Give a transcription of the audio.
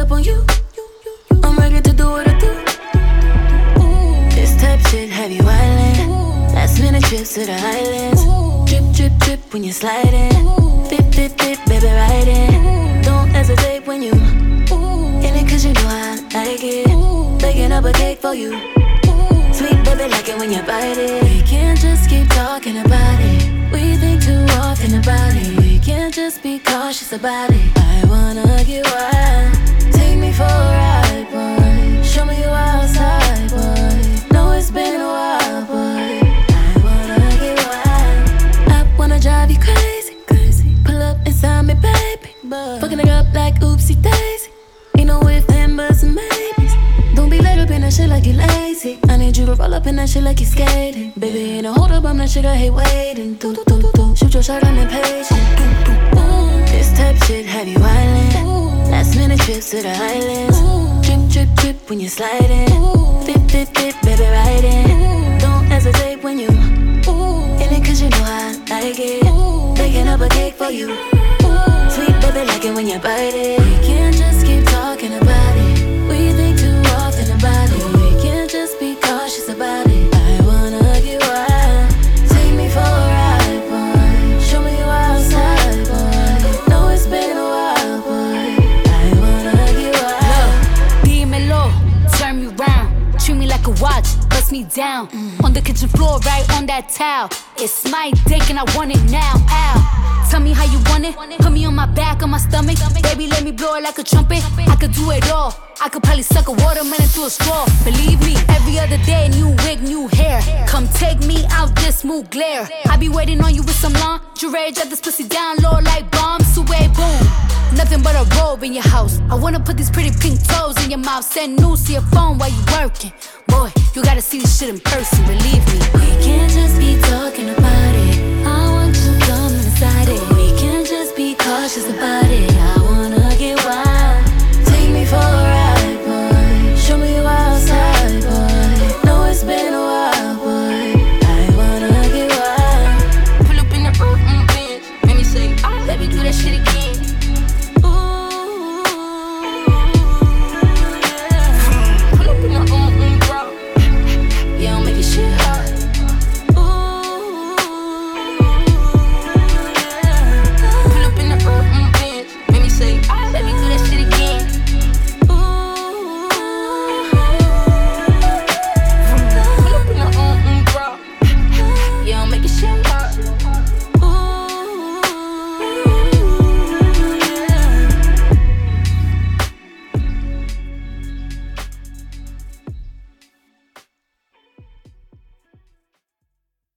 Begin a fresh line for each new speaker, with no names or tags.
up on you. I'm ready to do what I do. This type shit have you wildin'. Last minute trips to the islands. Drip, drip, drip when you're sliding. Bip, bip, bip, baby, riding. Don't hesitate when you in it, cause you know I like it. Baking up a cake for you. Sweet baby, like it when you bite it. We can't just keep talking about it. We think too often about it. We can't just be cautious about it. I wanna get wild. Take me for a ride, boy. Show me you outside, boy. Know it's been a while, boy. I wanna get wild. I wanna drive you crazy, crazy. Pull up inside me, baby. Fucking it up like oopsie daisy. Ain't no if, then, buts, and maybes. Don't be laid up in that shit like you lazy. I need you to roll up in that shit like you skating. Baby, ain't no hold up, I'm that shit I hate waiting. Do, do, do, do. Shoot your shot, I'm impatient. This type shit have you wildin'. Last minute trips to the islands. Drip, drip, drip when you're sliding. Dip, dip, dip, baby, riding. Don't hesitate when you in it, cause you know I like it. Baking up a cake for you. Sweet baby, like it when you bite it. We can't just keep talking about it. We think too often about it. We can't just be cautious about it. I wanna get wild. Take me for a ride, boy. Show me you outside, boy. Know it's been a while, boy. I wanna get wild.
Dímelo, turn me round. Treat me like a watch, bust me down. On the kitchen floor, right on that towel. It's my dick and I want it now, ow. Tell me how you want it. Put me on my back, on my stomach. Baby, let me blow it like a trumpet. I could do it all. I could probably suck a watermelon through a straw. Believe me, every other day, new wig, new hair. Come take me out this smooth glare. I be waiting on you with some lingerie. Drop this pussy down low like bombs. Sway, boom. Nothing but a robe in your house. I wanna put these pretty pink toes in your mouth. Send news to your phone while you working. Boy, you gotta see this shit in person, believe me.
We can't just be